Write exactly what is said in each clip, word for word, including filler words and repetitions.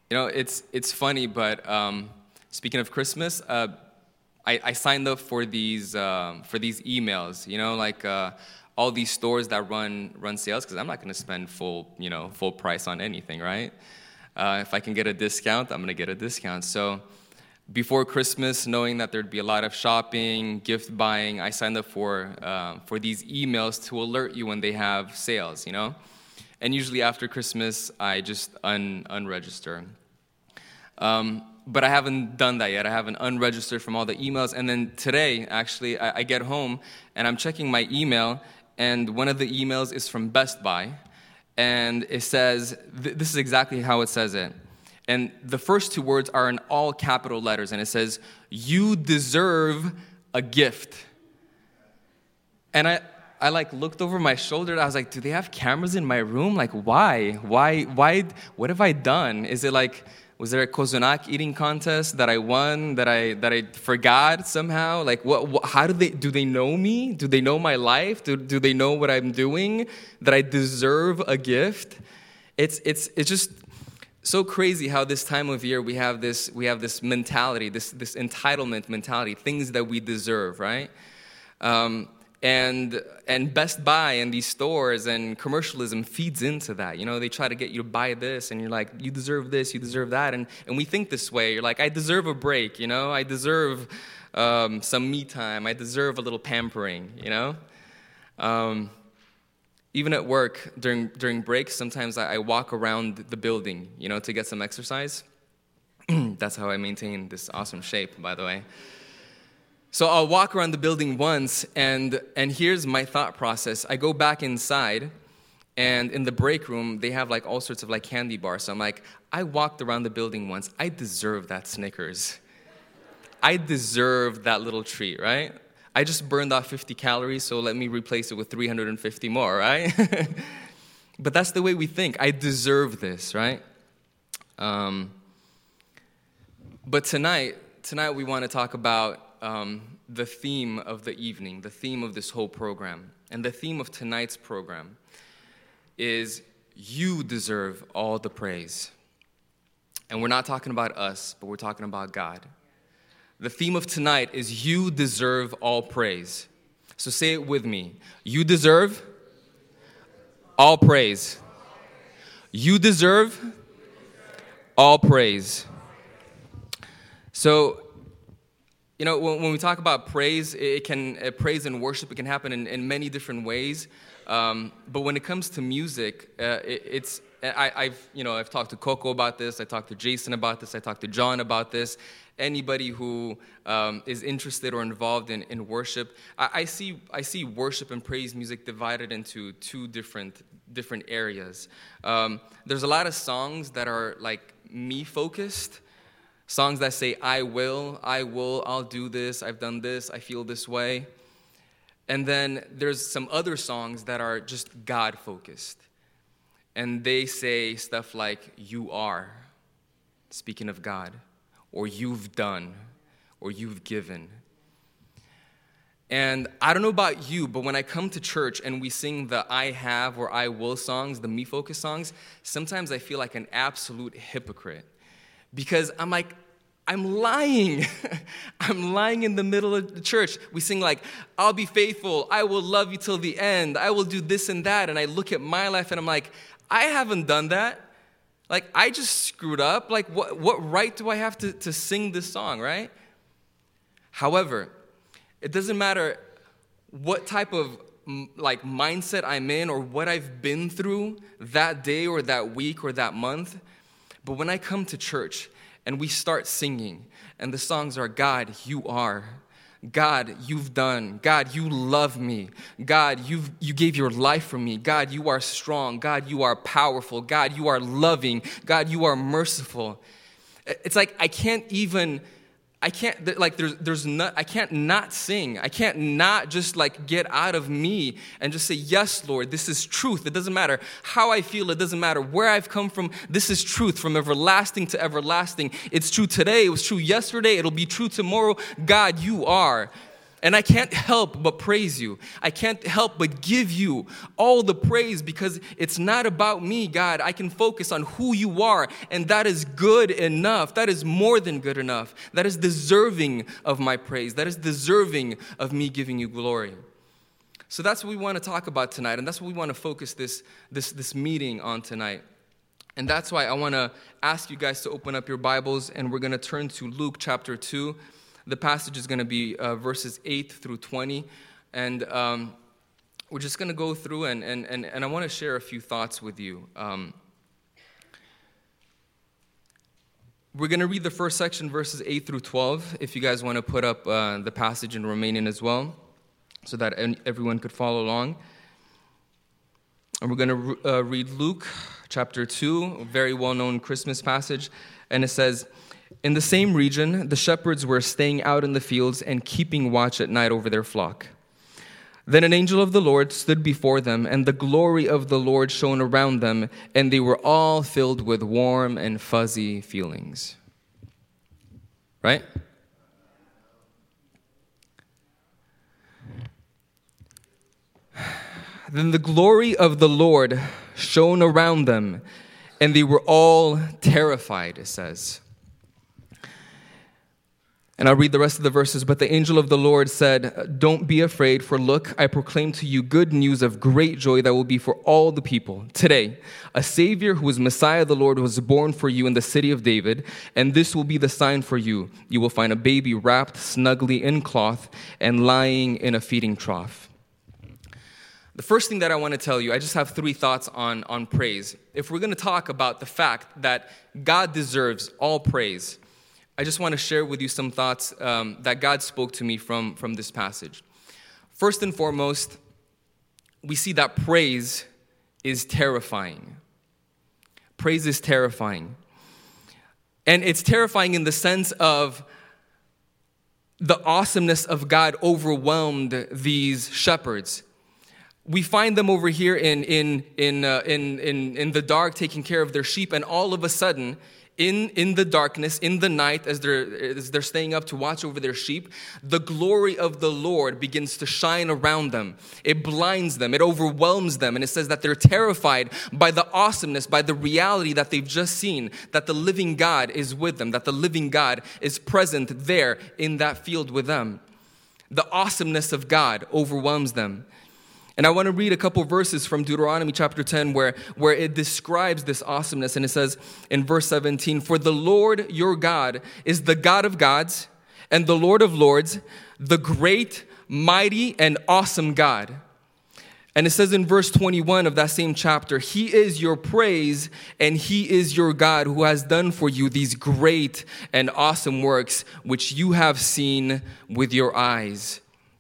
You know, it's it's funny, but um, speaking of Christmas, uh, I, I signed up for these um, for these emails. You know, like uh, all these stores that run run sales, because I'm not going to spend full you know full price on anything, right? Uh, if I can get a discount, I'm going to get a discount. So before Christmas, knowing that there'd be a lot of shopping, gift buying, I signed up for uh, for these emails to alert you when they have sales. You know. And usually after Christmas, I just un- unregister. Um, but I haven't done that yet. I haven't unregistered from all the emails. And then today, actually, I, I get home, and I'm checking my email, and one of the emails is from Best Buy. And it says, th- this is exactly how it says it. And the first two words are in all capital letters, and it says, "You deserve a gift." And I... I like looked over my shoulder. I was like, do they have cameras in my room? Like, why? Why? Why? What have I done? Is it like, was there a Kozonak eating contest that I won, that I that I forgot somehow? Like, what? what how do they, do they know me? Do they know my life? Do, do they know what I'm doing? That I deserve a gift? It's, it's, it's just so crazy how this time of year we have this, we have this mentality, this, this entitlement mentality, things that we deserve, right? Um, And and Best Buy and these stores and commercialism feeds into that. You know, they try to get you to buy this, and you're like, you deserve this, you deserve that. And, and we think this way. You're like, I deserve a break, you know? I deserve um, some me time. I deserve a little pampering, you know? Um, even at work, during during breaks, sometimes I, I walk around the building, you know, to get some exercise. That's how I maintain this awesome shape, by the way. So I'll walk around the building once, and and here's my thought process. I go back inside, and in the break room, they have like all sorts of like candy bars. So I'm like, I walked around the building once. I deserve that Snickers. I deserve that little treat, right? I just burned off fifty calories, so let me replace it with three hundred fifty more, right? But that's the way we think. I deserve this, right? Um, but tonight, tonight we want to talk about Um, the theme of the evening, the theme of this whole program. And the theme of tonight's program is, you deserve all the praise. And we're not talking about us, but we're talking about God. The theme of tonight is, you deserve all praise. So say it with me. You deserve all praise. You deserve all praise. So, you know, when, when we talk about praise, it can uh, praise and worship, it can happen in, in many different ways. Um, but when it comes to music, uh, it, it's I, I've you know I've talked to Coco about this. I talked to Jason about this. I talked to John about this. Anybody who um, is interested or involved in, in worship, I, I see I see worship and praise music divided into two different different areas. Um, there's a lot of songs that are like me focused. Songs that say, I will, I will, I'll do this, I've done this, I feel this way. And then there's some other songs that are just God-focused. And they say stuff like, you are, speaking of God, or you've done, or you've given. And I don't know about you, but when I come to church and we sing the I have or I will songs, the me-focused songs, sometimes I feel like an absolute hypocrite. Because I'm like, I'm lying. I'm lying in the middle of the church. We sing like, I'll be faithful. I will love you till the end. I will do this and that. And I look at my life and I'm like, I haven't done that. Like, I just screwed up. Like, what, what right do I have to, to sing this song, right? However, it doesn't matter what type of like mindset I'm in or what I've been through that day or that week or that month. But when I come to church and we start singing and the songs are, God, you are. God, you've done. God, you love me. God, you've, you gave your life for me. God, you are strong. God, you are powerful. God, you are loving. God, you are merciful. It's like I can't even... I can't, like, there's, there's not, I can't not sing. I can't not just, like, get out of me and just say, yes, Lord, this is truth. It doesn't matter how I feel. It doesn't matter where I've come from. This is truth from everlasting to everlasting. It's true today. It was true yesterday. It'll be true tomorrow. God, you are. And I can't help but praise you. I can't help but give you all the praise because it's not about me, God. I can focus on who you are, and that is good enough. That is more than good enough. That is deserving of my praise. That is deserving of me giving you glory. So that's what we want to talk about tonight, and that's what we want to focus this, this, this meeting on tonight. And that's why I want to ask you guys to open up your Bibles, and we're going to turn to Luke chapter two. The passage is going to be uh, verses eight through twenty, and um, we're just going to go through, and, and, and, and I want to share a few thoughts with you. Um, we're going to read the first section, verses eight through twelve, if you guys want to put up uh, the passage in Romanian as well, so that everyone could follow along. And we're going to uh, read Luke chapter two, a very well-known Christmas passage, and it says, "In the same region, the shepherds were staying out in the fields and keeping watch at night over their flock. Then an angel of the Lord stood before them, and the glory of the Lord shone around them, and they were all filled with warm and fuzzy feelings." Right? Then the glory of the Lord shone around them, and they were all terrified, it says. And I'll read the rest of the verses. "But the angel of the Lord said, 'Don't be afraid, for look, I proclaim to you good news of great joy that will be for all the people. Today, a Savior who is Messiah the Lord was born for you in the city of David, and this will be the sign for you. You will find a baby wrapped snugly in cloth and lying in a feeding trough.'" The first thing that I want to tell you, I just have three thoughts on, on praise. If we're going to talk about the fact that God deserves all praise, I just want to share with you some thoughts um, that God spoke to me from, from this passage. First and foremost, we see that praise is terrifying. Praise is terrifying. And it's terrifying in the sense of the awesomeness of God overwhelmed these shepherds. We find them over here in in in uh, in in in the dark, taking care of their sheep, and all of a sudden, in in the darkness, in the night, as they're as they're staying up to watch over their sheep, the glory of the Lord begins to shine around them. It blinds them, it overwhelms them, and it says that they're terrified by the awesomeness, by the reality that they've just seen, that the living God is with them, that the living God is present there in that field with them. The awesomeness of God overwhelms them. And I want to read a couple verses from Deuteronomy chapter ten where, where it describes this awesomeness. And it says in verse seventeen, "For the Lord your God is the God of gods and the Lord of lords, the great, mighty, and awesome God." And it says in verse twenty-one of that same chapter, "He is your praise and He is your God who has done for you these great and awesome works which you have seen with your eyes."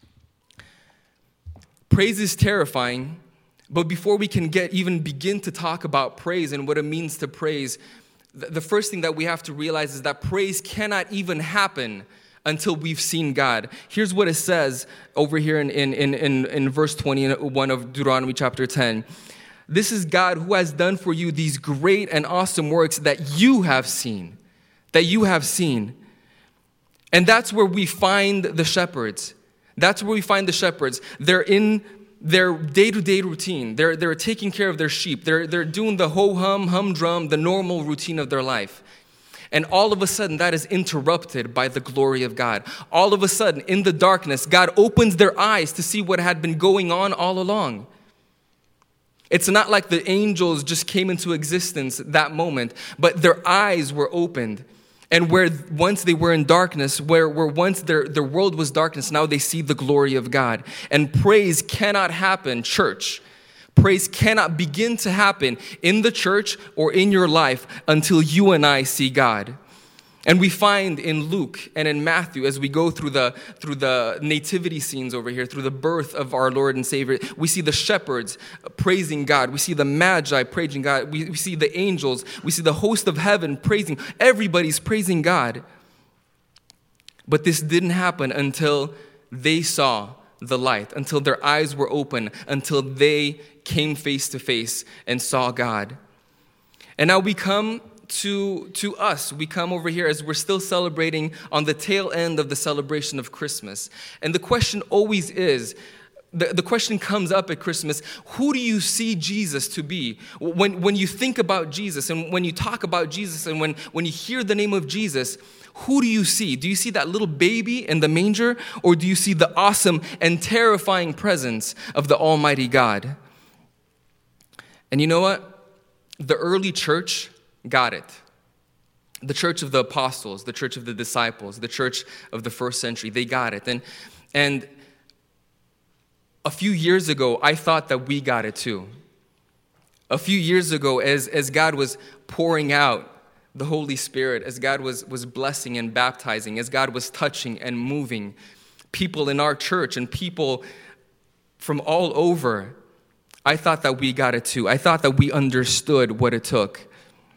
Praise is terrifying, but before we can get even begin to talk about praise and what it means to praise, the first thing that we have to realize is that praise cannot even happen until we've seen God. Here's what it says over here in, in, in, in verse twenty-one of Deuteronomy chapter ten. "This is God who has done for you these great and awesome works that you have seen, that you have seen." And that's where we find the shepherds. That's where we find the shepherds. They're in their day-to-day routine. They're, they're taking care of their sheep. They're, they're doing the ho-hum, humdrum, the normal routine of their life. And all of a sudden, that is interrupted by the glory of God. All of a sudden, in the darkness, God opens their eyes to see what had been going on all along. It's not like the angels just came into existence that moment, but their eyes were opened. And where once they were in darkness, where, where once their, their world was darkness, now they see the glory of God. And praise cannot happen, church. Praise cannot begin to happen in the church or in your life until you and I see God. And we find in Luke and in Matthew, as we go through the through the nativity scenes over here, through the birth of our Lord and Savior, we see the shepherds praising God. We see the magi praising God. We, we see the angels. We see the host of heaven praising. Everybody's praising God. But this didn't happen until they saw the light, until their eyes were open, until they came face to face and saw God. And now we come to, to us. We come over here as we're still celebrating on the tail end of the celebration of Christmas. And the question always is, the, the question comes up at Christmas, who do you see Jesus to be? When, when you think about Jesus and when you talk about Jesus and when, when you hear the name of Jesus, who do you see? Do you see that little baby in the manger, or do you see the awesome and terrifying presence of the Almighty God? And you know what? The early church got it. The church of the apostles, the church of the disciples, the church of the first century, they got it. And, and a few years ago, I thought that we got it too. A few years ago, as, as God was pouring out the Holy Spirit, as God was, was blessing and baptizing, as God was touching and moving people in our church and people from all over, I thought that we got it too. I thought that we understood what it took.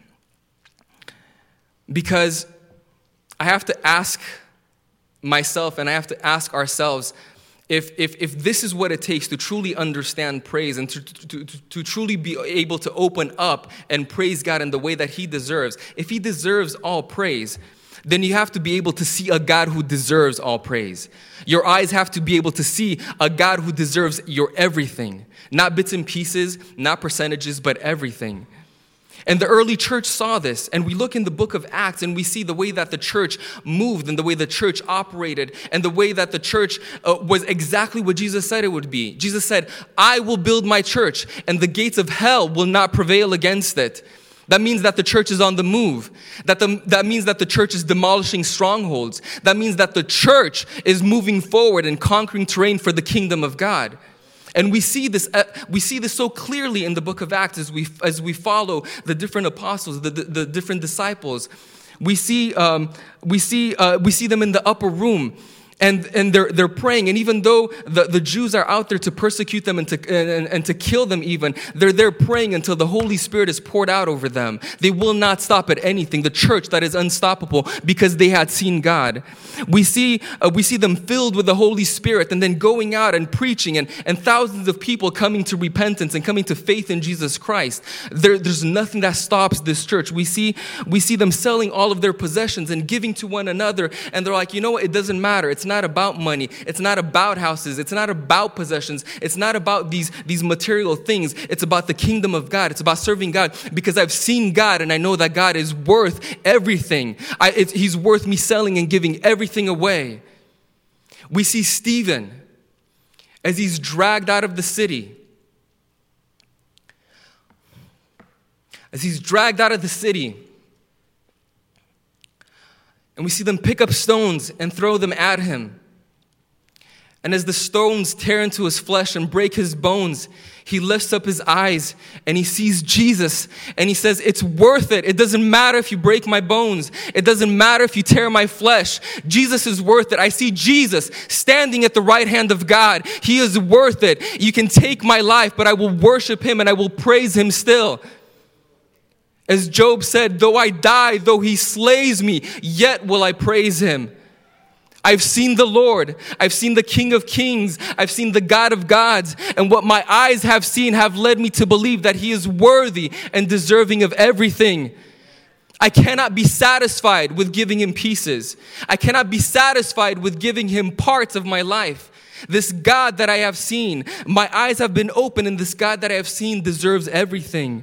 Because I have to ask myself and I have to ask ourselves, If, if if this is what it takes to truly understand praise and to, to, to, to truly be able to open up and praise God in the way that He deserves, if He deserves all praise, then you have to be able to see a God who deserves all praise. Your eyes have to be able to see a God who deserves your everything. Not bits and pieces, not percentages, but everything. And the early church saw this, and we look in the book of Acts and we see the way that the church moved and the way the church operated and the way that the church uh, was exactly what Jesus said it would be. Jesus said, I will build my church and the gates of hell will not prevail against it. That means that the church is on the move. That, the, that means that the church is demolishing strongholds. That means that the church is moving forward and conquering terrain for the kingdom of God. And we see this uh, we see this so clearly in the book of Acts as we as we follow the different apostles, the, the, the different disciples. We see um, we see uh, we see them in the upper room. And and they're they're praying, and even though the, the Jews are out there to persecute them and to and, and to kill them even, they're there praying until the Holy Spirit is poured out over them. They will not stop at anything. The church that is unstoppable because they had seen God. We see uh, we see them filled with the Holy Spirit and then going out and preaching and, and thousands of people coming to repentance and coming to faith in Jesus Christ. There, there's nothing that stops this church. We see we see them selling all of their possessions and giving to one another, and they're like, you know what, it doesn't matter. It's not about money. It's not about houses. It's not about possessions. It's not about these, these material things. It's about the kingdom of God. It's about serving God because I've seen God and I know that God is worth everything. I, it's, he's worth me selling and giving everything away. We see Stephen as he's dragged out of the city. As he's dragged out of the city. And we see them pick up stones and throw them at him. And as the stones tear into his flesh and break his bones, he lifts up his eyes and he sees Jesus. And he says, it's worth it. It doesn't matter if you break my bones. It doesn't matter if you tear my flesh. Jesus is worth it. I see Jesus standing at the right hand of God. He is worth it. You can take my life, but I will worship him and I will praise him still. As Job said, though I die, though he slays me, yet will I praise him. I've seen the Lord. I've seen the King of Kings. I've seen the God of gods. And what my eyes have seen have led me to believe that he is worthy and deserving of everything. I cannot be satisfied with giving him pieces. I cannot be satisfied with giving him parts of my life. This God that I have seen, my eyes have been opened, and this God that I have seen deserves everything.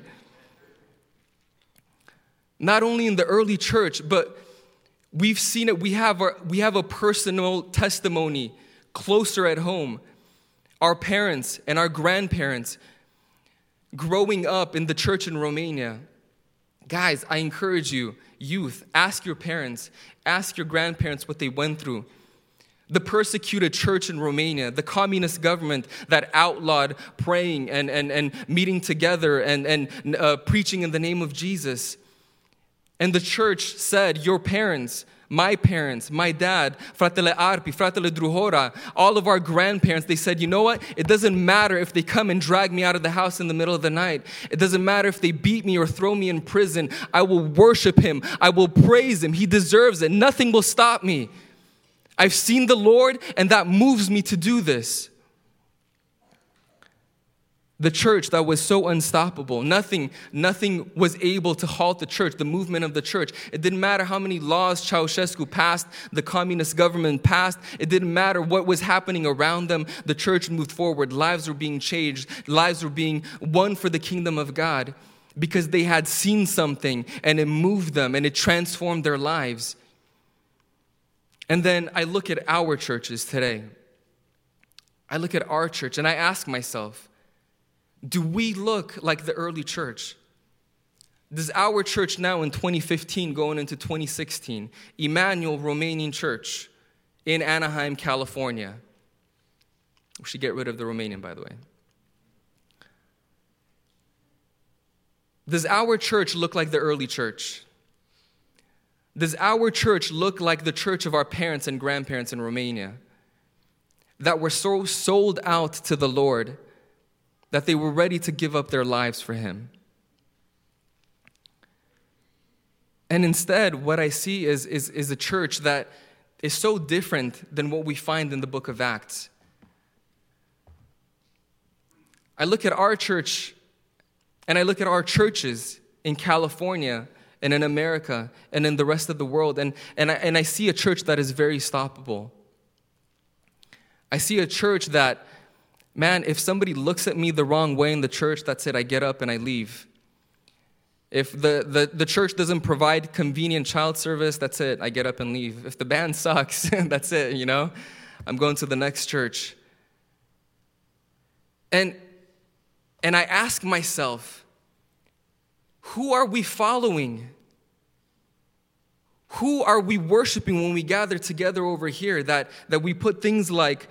Not only in the early church, but we've seen it. We have our, we have a personal testimony closer at home. Our parents and our grandparents growing up in the church in Romania. Guys, I encourage you, youth, ask your parents, ask your grandparents what they went through. The persecuted church in Romania, the communist government that outlawed praying and, and, and meeting together and, and uh, preaching in the name of Jesus. And the church said, your parents, my parents, my dad, fratele Arpi, fratele Druhora, all of our grandparents, they said, you know what? It doesn't matter if they come and drag me out of the house in the middle of the night. It doesn't matter if they beat me or throw me in prison. I will worship him. I will praise him. He deserves it. Nothing will stop me. I've seen the Lord, and that moves me to do this. The church that was so unstoppable. Nothing, nothing was able to halt the church, the movement of the church. It didn't matter how many laws Ceausescu passed, the communist government passed. It didn't matter what was happening around them. The church moved forward. Lives were being changed. Lives were being won for the kingdom of God because they had seen something and it moved them and it transformed their lives. And then I look at our churches today. I look at our church and I ask myself, do we look like the early church? Does our church now in twenty fifteen going into twenty sixteen, Emmanuel Romanian Church in Anaheim, California? We should get rid of the Romanian, by the way. Does our church look like the early church? Does our church look like the church of our parents and grandparents in Romania that were so sold out to the Lord that they were ready to give up their lives for Him? And instead, what I see is, is, is a church that is so different than what we find in the book of Acts. I look at our church, and I look at our churches in California and in America and in the rest of the world, and, and, I, and I see a church that is very stoppable. I see a church that, man, if somebody looks at me the wrong way in the church, that's it, I get up and I leave. If the, the, the church doesn't provide convenient child service, that's it, I get up and leave. If the band sucks, that's it, you know? I'm going to the next church. And, and I ask myself, who are we following? Who are we worshiping when we gather together over here that, that we put things like,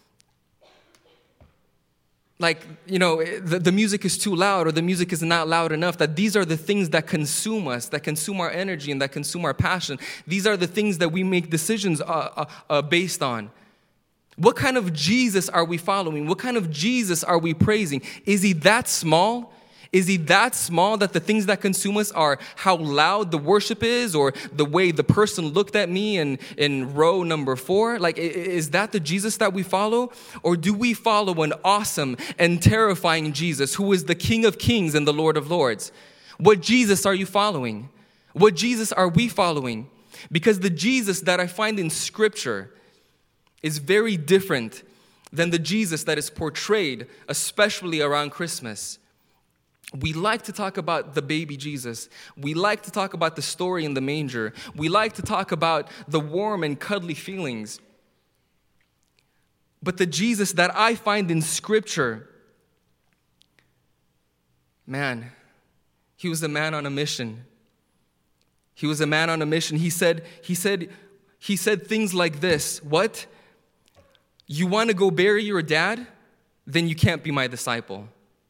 like, you know, the, the music is too loud or the music is not loud enough, that these are the things that consume us, that consume our energy and that consume our passion. These are the things that we make decisions uh, uh, uh, based on. What kind of Jesus are we following? What kind of Jesus are we praising? Is He that small? Is He that small that the things that consume us are how loud the worship is or the way the person looked at me in, in row number four? Like, is that the Jesus that we follow? Or do we follow an awesome and terrifying Jesus who is the King of Kings and the Lord of Lords? What Jesus are you following? What Jesus are we following? Because the Jesus that I find in Scripture is very different than the Jesus that is portrayed, especially around Christmas. We like to talk about the baby Jesus. We like to talk about the story in the manger. We like to talk about the warm and cuddly feelings. But the Jesus that I find in Scripture, man, He was a man on a mission. He was a man on a mission. He said, he said, he said things like this. What? You want to go bury your dad? Then you can't be my disciple.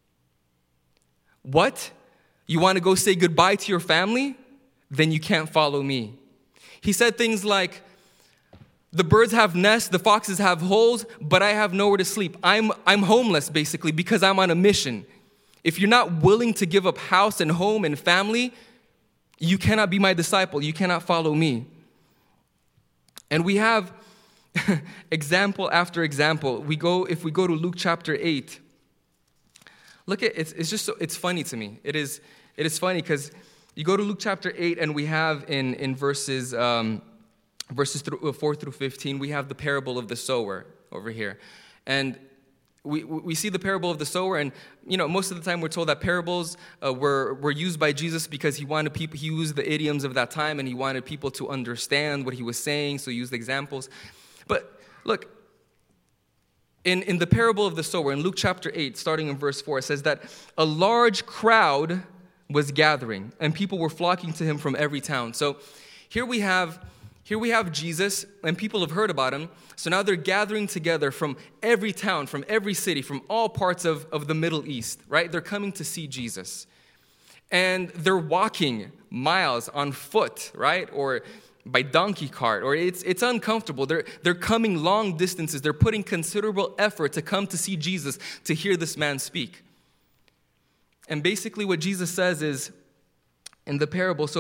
What? You want to go say goodbye to your family? Then you can't follow me. He said things like, the birds have nests, the foxes have holes, but I have nowhere to sleep. I'm, I'm homeless, basically, because I'm on a mission. If you're not willing to give up house and home and family, you cannot be my disciple. You cannot follow me. And we have example after example. We go, if we go to Luke chapter eight, look at, it's, it's just, so, it's funny to me. It is, it is funny because you go to Luke chapter eight and we have in, in verses, um, verses through, four through fifteen, we have the parable of the sower over here. And we, we see the parable of the sower, and, you know, most of the time we're told that parables uh, were, were used by Jesus because he wanted people, he used the idioms of that time and he wanted people to understand what he was saying, so he used examples. But look, In, in the parable of the sower, in Luke chapter eight, starting in verse four, it says that a large crowd was gathering, and people were flocking to him from every town. So here we have, here we have Jesus, and people have heard about him. So now they're gathering together from every town, from every city, from all parts of, of the Middle East, right? They're coming to see Jesus. And they're walking miles on foot, right? Or by donkey cart, or it's it's uncomfortable. They're they're coming long distances. They're putting considerable effort to come to see Jesus, to hear this man speak. And basically what Jesus says is, in the parable, so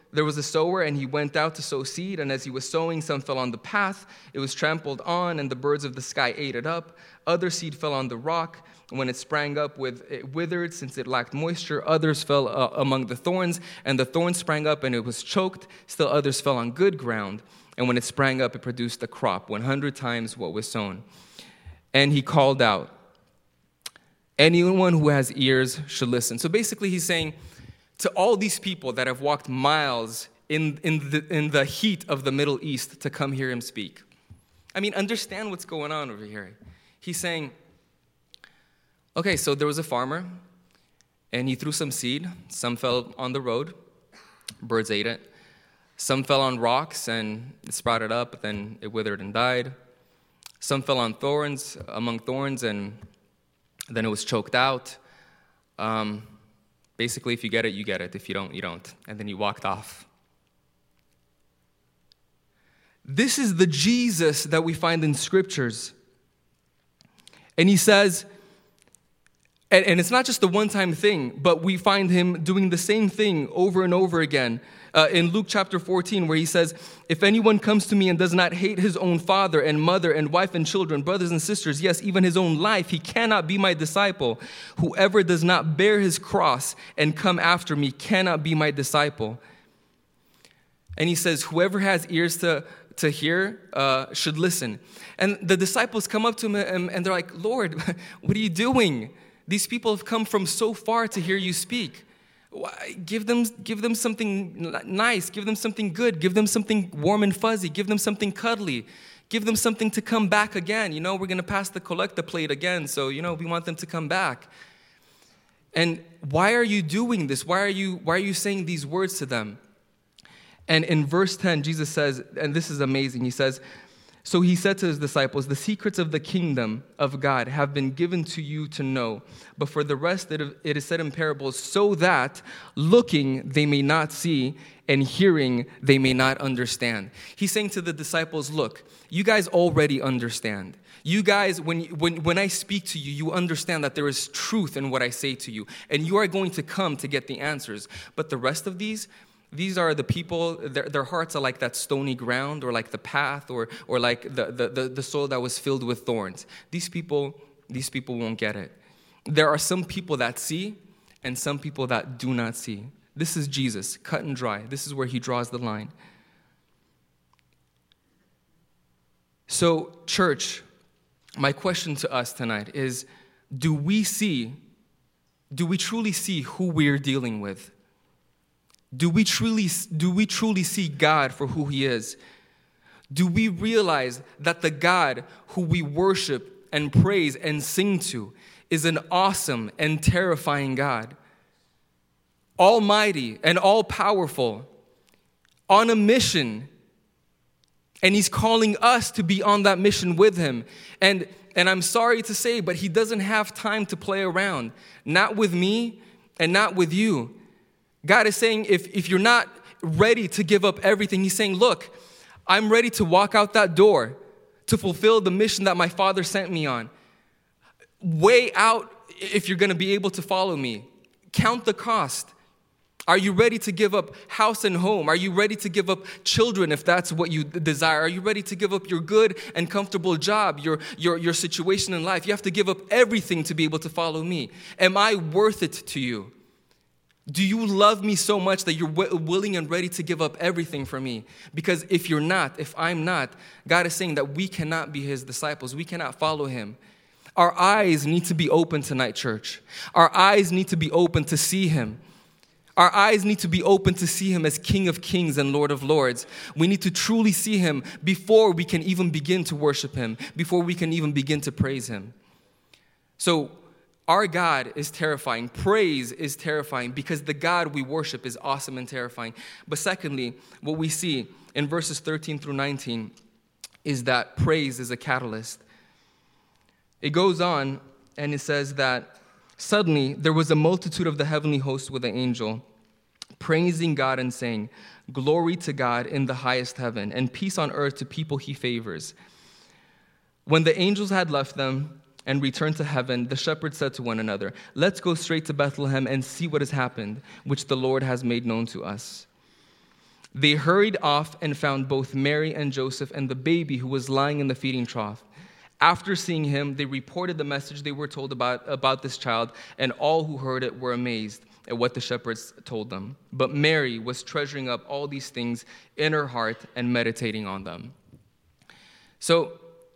there was a sower, and he went out to sow seed, and as he was sowing, some fell on the path. It was trampled on, and the birds of the sky ate it up. Other seed fell on the rock. When it sprang up, with it withered, since it lacked moisture. Others fell uh, among the thorns, and the thorns sprang up, and it was choked. Still others fell on good ground, and when it sprang up, it produced a crop, one hundred times what was sown. And he called out, anyone who has ears should listen. So basically he's saying to all these people that have walked miles in, in, the, in the heat of the Middle East to come hear him speak. I mean, understand what's going on over here. He's saying, okay, so there was a farmer, and he threw some seed. Some fell on the road. Birds ate it. Some fell on rocks, and it sprouted up, but then it withered and died. Some fell on thorns, among thorns, and then it was choked out. Um, basically, if you get it, you get it. If you don't, you don't. And then he walked off. This is the Jesus that we find in scriptures. And he says, and, and it's not just a one-time thing, but we find him doing the same thing over and over again. Uh, in Luke chapter fourteen, where he says, if anyone comes to me and does not hate his own father and mother and wife and children, brothers and sisters, yes, even his own life, he cannot be my disciple. Whoever does not bear his cross and come after me cannot be my disciple. And he says, whoever has ears to, to hear uh, should listen. And the disciples come up to him and, and they're like, Lord, what are you doing? These people have come from so far to hear you speak. Give them, give them something nice. Give them something good. Give them something warm and fuzzy. Give them something cuddly. Give them something to come back again. You know, we're going to pass the collector plate again, so, you know, we want them to come back. And why are you doing this? Why are you, why are you saying these words to them? And in verse ten, Jesus says, and this is amazing, he says, so he said to his disciples, the secrets of the kingdom of God have been given to you to know, but for the rest it is said in parables, so that looking they may not see, and hearing they may not understand. He's saying to the disciples, look, you guys already understand. You guys, when, when, when I speak to you, you understand that there is truth in what I say to you, and you are going to come to get the answers. But the rest of these, These are the people, their, their hearts are like that stony ground, or like the path, or or like the, the, the, the soil that was filled with thorns. These people, these people won't get it. There are some people that see, and some people that do not see. This is Jesus, cut and dry. This is where he draws the line. So, church, my question to us tonight is, do we see, do we truly see who we're dealing with? Do we truly, do we truly see God for who he is? Do we realize that the God who we worship and praise and sing to is an awesome and terrifying God? Almighty and all-powerful, on a mission. And he's calling us to be on that mission with him. And, and I'm sorry to say, but he doesn't have time to play around. Not with me and not with you. God is saying, if, if you're not ready to give up everything, he's saying, look, I'm ready to walk out that door to fulfill the mission that my Father sent me on. Weigh out if you're going to be able to follow me. Count the cost. Are you ready to give up house and home? Are you ready to give up children if that's what you desire? Are you ready to give up your good and comfortable job, your, your, your situation in life? You have to give up everything to be able to follow me. Am I worth it to you? Do you love me so much that you're w- willing and ready to give up everything for me? Because if you're not, if I'm not, God is saying that we cannot be his disciples. We cannot follow him. Our eyes need to be open tonight, church. Our eyes need to be open to see him. Our eyes need to be open to see him as King of Kings and Lord of Lords. We need to truly see him before we can even begin to worship him, before we can even begin to praise him. So, our God is terrifying. Praise is terrifying because the God we worship is awesome and terrifying. But secondly, what we see in verses thirteen through nineteen is that praise is a catalyst. It goes on and it says that suddenly there was a multitude of the heavenly host with an angel, praising God and saying, "Glory to God in the highest heaven, and peace on earth to people he favors." When the angels had left them and returned to heaven, the shepherds said to one another, "Let's go straight to Bethlehem and see what has happened, which the Lord has made known to us." They hurried off and found both Mary and Joseph and the baby who was lying in the feeding trough. After seeing him, they reported the message they were told about, about this child, and all who heard it were amazed at what the shepherds told them. But Mary was treasuring up all these things in her heart and meditating on them. So,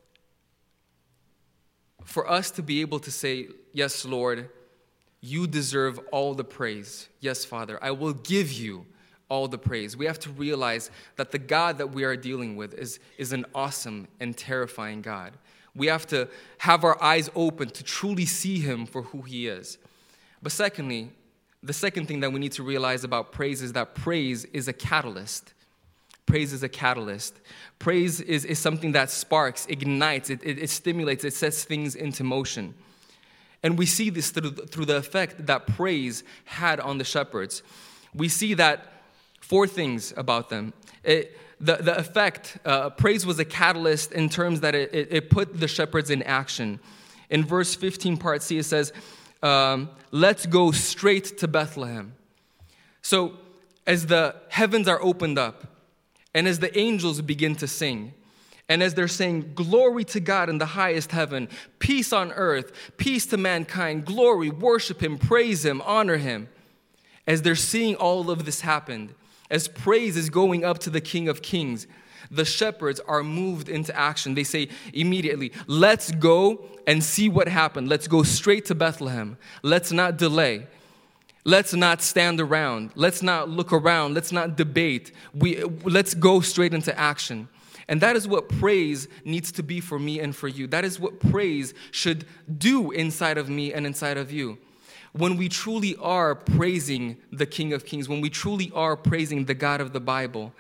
for us to be able to say, yes, Lord, you deserve all the praise. Yes, Father, I will give you all the praise. We have to realize that the God that we are dealing with is, is an awesome and terrifying God. We have to have our eyes open to truly see him for who he is. But secondly, the second thing that we need to realize about praise is that praise is a catalyst. Praise is a catalyst. Praise is, is something that sparks, ignites, it, it, it stimulates, it sets things into motion. And we see this through, through the effect that praise had on the shepherds. We see that four things about them. It, the, the effect, uh, praise was a catalyst in terms that it, it, it put the shepherds in action. In verse fifteen, part C, it says, um, let's go straight to Bethlehem. So as the heavens are opened up, and as the angels begin to sing, and as they're saying, glory to God in the highest heaven, peace on earth, peace to mankind, glory, worship him, praise him, honor him. As they're seeing all of this happen, as praise is going up to the King of Kings, the shepherds are moved into action. They say immediately, let's go and see what happened. Let's go straight to Bethlehem. Let's not delay. Let's not stand around. Let's not look around. Let's not debate. We, let's go straight into action. And that is what praise needs to be for me and for you. That is what praise should do inside of me and inside of you. When we truly are praising the King of Kings, when we truly are praising the God of the Bible,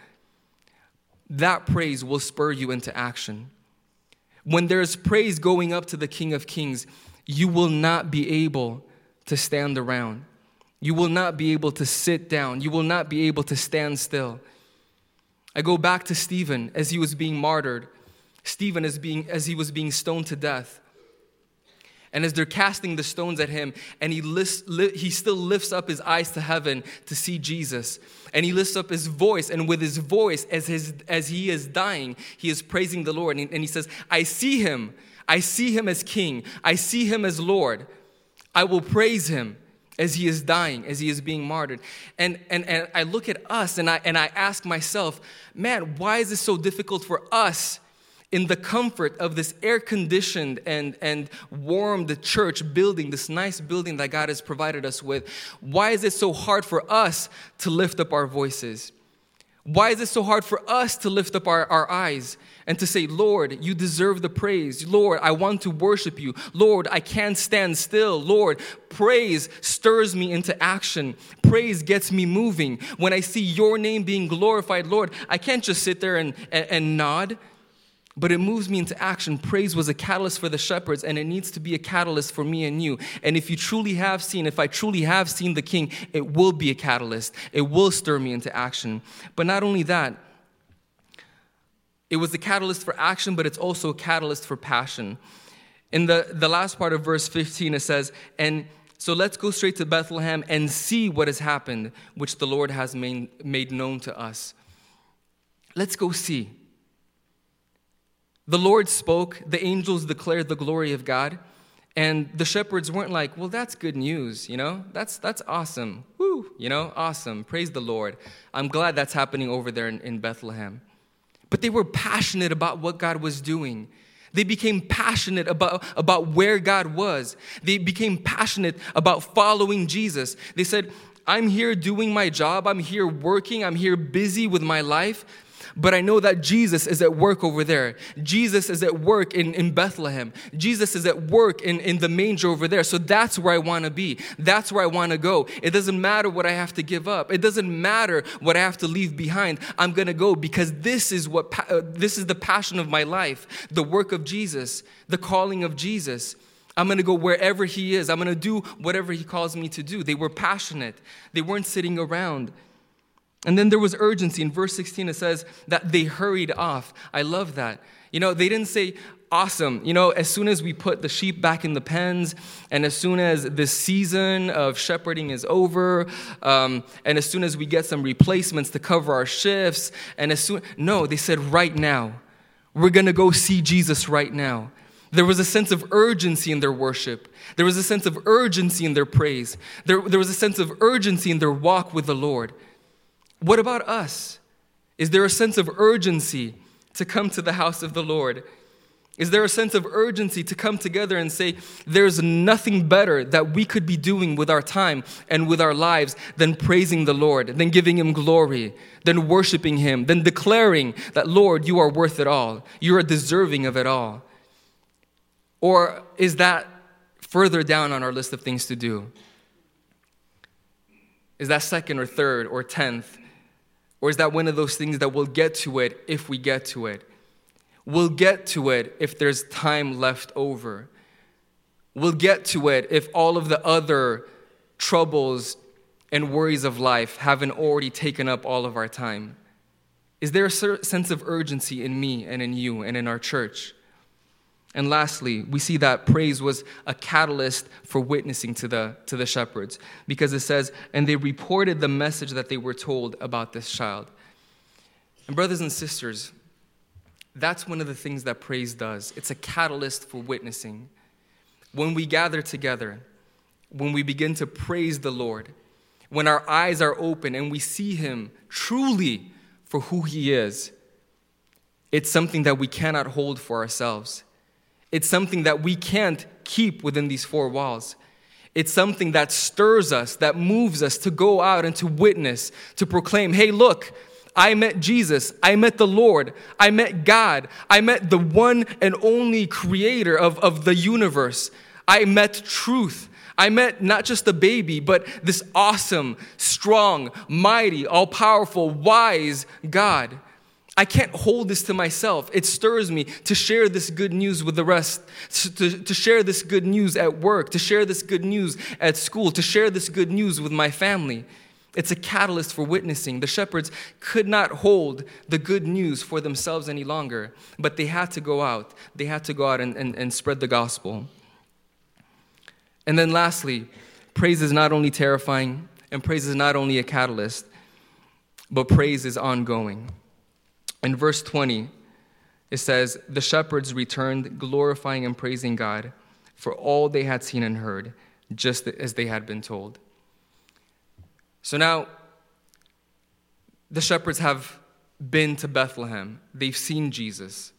that praise will spur you into action. When there's praise going up to the King of Kings, you will not be able to stand around. You will not be able to sit down. You will not be able to stand still. I go back to Stephen as he was being martyred. Stephen as being as he was being stoned to death. And as they're casting the stones at him, and he lifts, li- he still lifts up his eyes to heaven to see Jesus. And he lifts up his voice, and with his voice, as his as he is dying, he is praising the Lord. And he, and he says, I see him. I see him as king. I see him as Lord. I will praise him as he is dying, as he is being martyred. And, and, and I look at us, and I, and I ask myself, man, why is this so difficult for us in the comfort of this air-conditioned and, and warmed church building, this nice building that God has provided us with? Why is it so hard for us to lift up our voices? Why is it so hard for us to lift up our, our eyes and to say, Lord, you deserve the praise. Lord, I want to worship you. Lord, I can't stand still. Lord, praise stirs me into action. Praise gets me moving. When I see your name being glorified, Lord, I can't just sit there and, and, and nod. But it moves me into action. Praise was a catalyst for the shepherds, and it needs to be a catalyst for me and you. And if you truly have seen, if I truly have seen the King, it will be a catalyst. It will stir me into action. But not only that, it was a catalyst for action, but it's also a catalyst for passion. In the, the last part of verse fifteen, it says, and so let's go straight to Bethlehem and see what has happened, which the Lord has made, made known to us. Let's go see. The Lord spoke, the angels declared the glory of God, and the shepherds weren't like, well, that's good news, you know? That's that's awesome. Woo, you know, awesome. Praise the Lord. I'm glad that's happening over there in, in Bethlehem. But they were passionate about what God was doing. They became passionate about, about where God was. They became passionate about following Jesus. They said, I'm here doing my job. I'm here working. I'm here busy with my life. But I know that Jesus is at work over there. Jesus is at work in, in Bethlehem. Jesus is at work in, in the manger over there. So that's where I want to be. That's where I want to go. It doesn't matter what I have to give up. It doesn't matter what I have to leave behind. I'm going to go because this is what uh, this is the passion of my life, the work of Jesus, the calling of Jesus. I'm going to go wherever he is. I'm going to do whatever he calls me to do. They were passionate. They weren't sitting around. And then there was urgency. In verse sixteen, it says that they hurried off. I love that. You know, they didn't say, awesome. You know, as soon as we put the sheep back in the pens, and as soon as this season of shepherding is over, um, and as soon as we get some replacements to cover our shifts, and as soon, no, they said right now. We're going to go see Jesus right now. There was a sense of urgency in their worship. There was a sense of urgency in their praise. There, there was a sense of urgency in their walk with the Lord. What about us? Is there a sense of urgency to come to the house of the Lord? Is there a sense of urgency to come together and say, there's nothing better that we could be doing with our time and with our lives than praising the Lord, than giving Him glory, than worshiping Him, than declaring that, Lord, you are worth it all. You are deserving of it all. Or is that further down on our list of things to do? Is that second or third or tenth? Or is that one of those things that we'll get to it if we get to it? We'll get to it if there's time left over. We'll get to it if all of the other troubles and worries of life haven't already taken up all of our time. Is there a sense of urgency in me and in you and in our church? And lastly, we see that praise was a catalyst for witnessing to the, to the shepherds, because it says, and they reported the message that they were told about this child. And brothers and sisters, that's one of the things that praise does. It's a catalyst for witnessing. When we gather together, when we begin to praise the Lord, when our eyes are open and we see Him truly for who He is, it's something that we cannot hold for ourselves. It's something that we can't keep within these four walls. It's something that stirs us, that moves us to go out and to witness, to proclaim, hey, look, I met Jesus. I met the Lord. I met God. I met the one and only creator of, of the universe. I met truth. I met not just a baby, but this awesome, strong, mighty, all-powerful, wise God. I can't hold this to myself. It stirs me to share this good news with the rest, to, to share this good news at work, to share this good news at school, to share this good news with my family. It's a catalyst for witnessing. The shepherds could not hold the good news for themselves any longer, but they had to go out. They had to go out and, and, and spread the gospel. And then lastly, praise is not only terrifying, and praise is not only a catalyst, but praise is ongoing. In verse twenty, it says, the shepherds returned, glorifying and praising God for all they had seen and heard, just as they had been told. So now, the shepherds have been to Bethlehem. They've seen Jesus.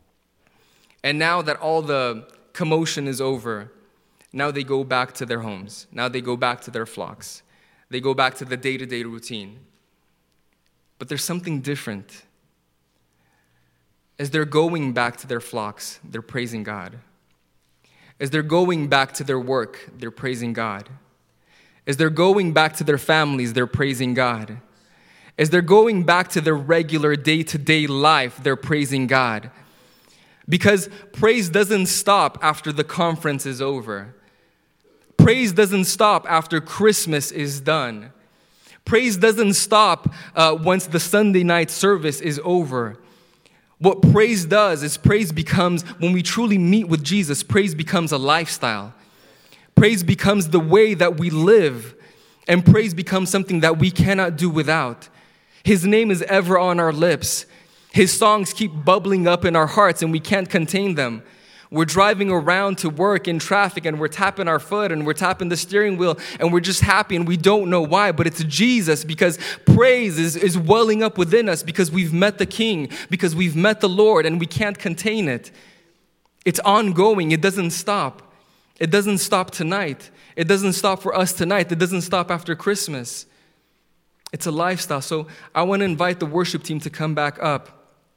And now that all the commotion is over, now they go back to their homes. Now they go back to their flocks. They go back to the day-to-day routine. But there's something different. As they're going back to their flocks, they're praising God. As they're going back to their work, they're praising God. As they're going back to their families, they're praising God. As they're going back to their regular day-to-day life, they're praising God. Because praise doesn't stop after the conference is over. Praise doesn't stop after Christmas is done. Praise doesn't stop uh, once the Sunday night service is over. What praise does is praise becomes, when we truly meet with Jesus, praise becomes a lifestyle. Praise becomes the way that we live. And praise becomes something that we cannot do without. His name is ever on our lips. His songs keep bubbling up in our hearts and we can't contain them. We're driving around to work in traffic and we're tapping our foot and we're tapping the steering wheel and we're just happy and we don't know why, but it's Jesus, because praise is, is welling up within us because we've met the King, because we've met the Lord and we can't contain it. It's ongoing. It doesn't stop. It doesn't stop tonight. It doesn't stop for us tonight. It doesn't stop after Christmas. It's a lifestyle. So I want to invite the worship team to come back up.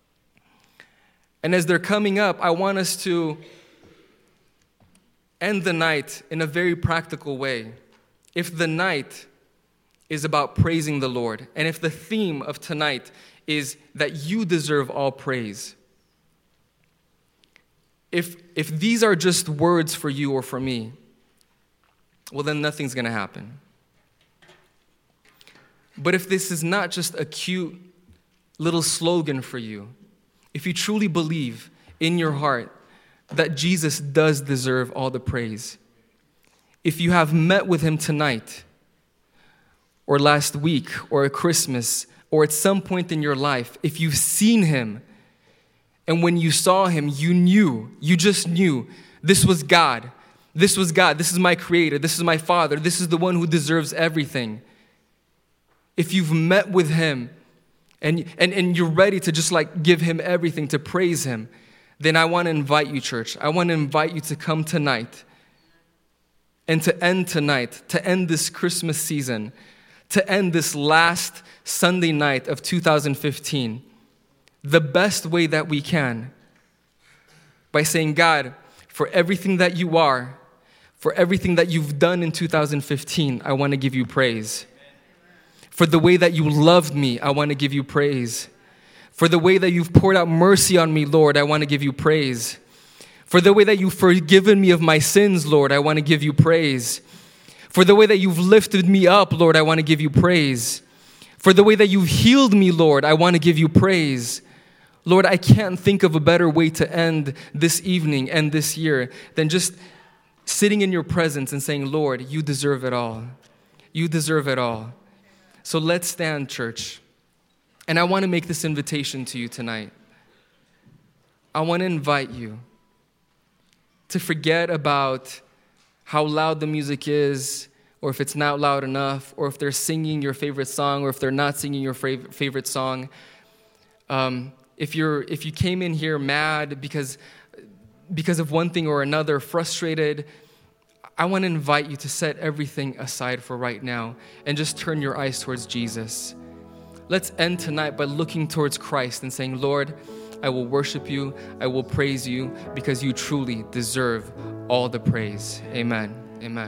And as they're coming up, I want us to end the night in a very practical way. If the night is about praising the Lord, and if the theme of tonight is that you deserve all praise, if, if these are just words for you or for me, well, then nothing's going to happen. But if this is not just a cute little slogan for you, if you truly believe in your heart that Jesus does deserve all the praise. If you have met with him tonight, or last week, or at Christmas, or at some point in your life, if you've seen him, and when you saw him, you knew, you just knew, this was God. This was God. This is my creator. This is my Father. This is the one who deserves everything. If you've met with him, and, and, and you're ready to just like give him everything, to praise him, then I want to invite you, church. I want to invite you to come tonight and to end tonight, to end this Christmas season, to end this last Sunday night of two thousand fifteen the best way that we can, by saying, God, for everything that you are, for everything that you've done in two thousand fifteen, I want to give you praise. For the way that you loved me, I want to give you praise. For the way that you've poured out mercy on me, Lord, I want to give you praise. For the way that you've forgiven me of my sins, Lord, I want to give you praise. For the way that you've lifted me up, Lord, I want to give you praise. For the way that you've healed me, Lord, I want to give you praise. Lord, I can't think of a better way to end this evening and this year than just sitting in your presence and saying, Lord, you deserve it all. You deserve it all. So let's stand, church. And I want to make this invitation to you tonight. I want to invite you to forget about how loud the music is, or if it's not loud enough, or if they're singing your favorite song, or if they're not singing your fav- favorite song. Um, if you're if you came in here mad because because of one thing or another, frustrated, I want to invite you to set everything aside for right now and just turn your eyes towards Jesus. Let's end tonight by looking towards Christ and saying, Lord, I will worship you, I will praise you, because you truly deserve all the praise. Amen. Amen.